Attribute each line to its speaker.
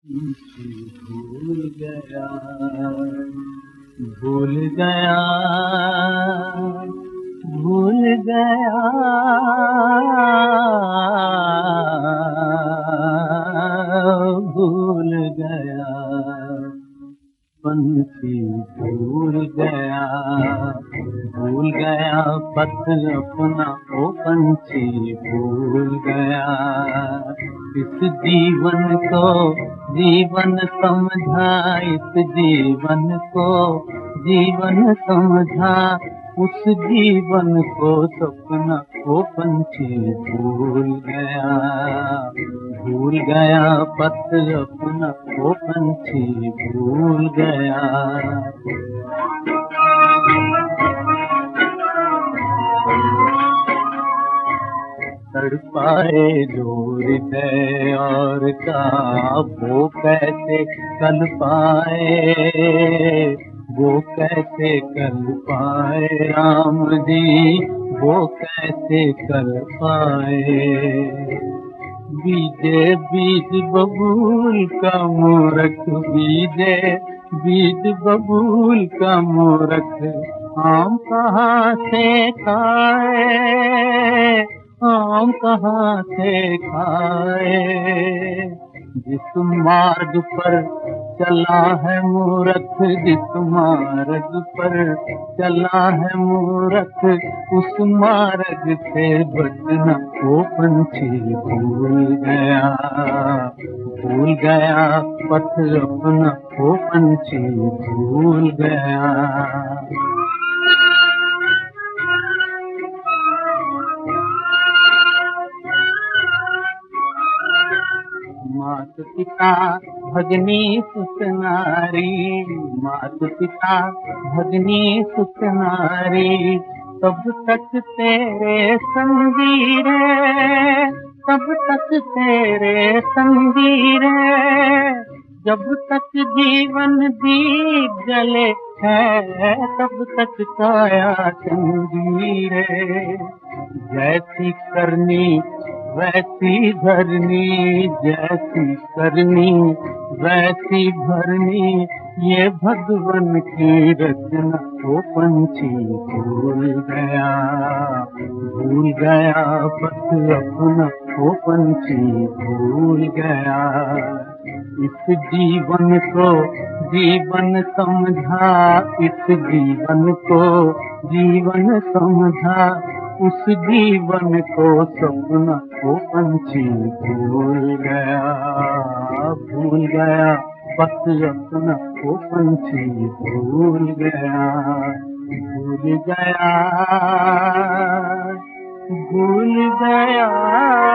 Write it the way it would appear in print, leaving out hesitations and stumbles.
Speaker 1: भूल गया, भूल गया, भूल गया, भूल गया, पंछी भूल गया, भूल गया पथ अपना ओ पंछी भूल गया। इस जीवन को जीवन समझा, इस जीवन को जीवन समझा, उस जीवन को सपना वो पंछी भूल गया, भूल गया पथ अपना वो पंछी भूल गया। तड़पाए जोर है और का वो कैसे कल पाए, वो कैसे कल पाए राम जी, वो कैसे कल पाए। बीजे बीज बबूल का मूरख, बीजे बीज बबूल का मूरख, आम कहाँ से खाए, आम कहाँ से खाए। जिस मार्ग पर चला है मूरख, जिस मार्ग पर चला है मूरख, उस मार्ग से बचना वो पंछी भूल गया, भूल गया पथ अपना वो पंछी भूल गया। मात पिता भगनी सुत नारी, मात पिता भगनी सुत नारी, तब तक तेरे संगी रे, तब तक तेरे संगी रे, जब तक जीवन दीप जले है, तब तक काया चंगी रे। जैसी करनी वैसी भरनी, जैसी करनी वैसी भरनी, ये भगवान की रचना वो पंछी भूल गया, भूल गया पथ अपना वो पंछी भूल गया। इस जीवन को जीवन समझा, इस जीवन को जीवन समझा, उस जीवन को सपना वो पंछी भूल गया, भूल गया पथ अपना वो पंछी भूल गया, भूल गया, भूल गया।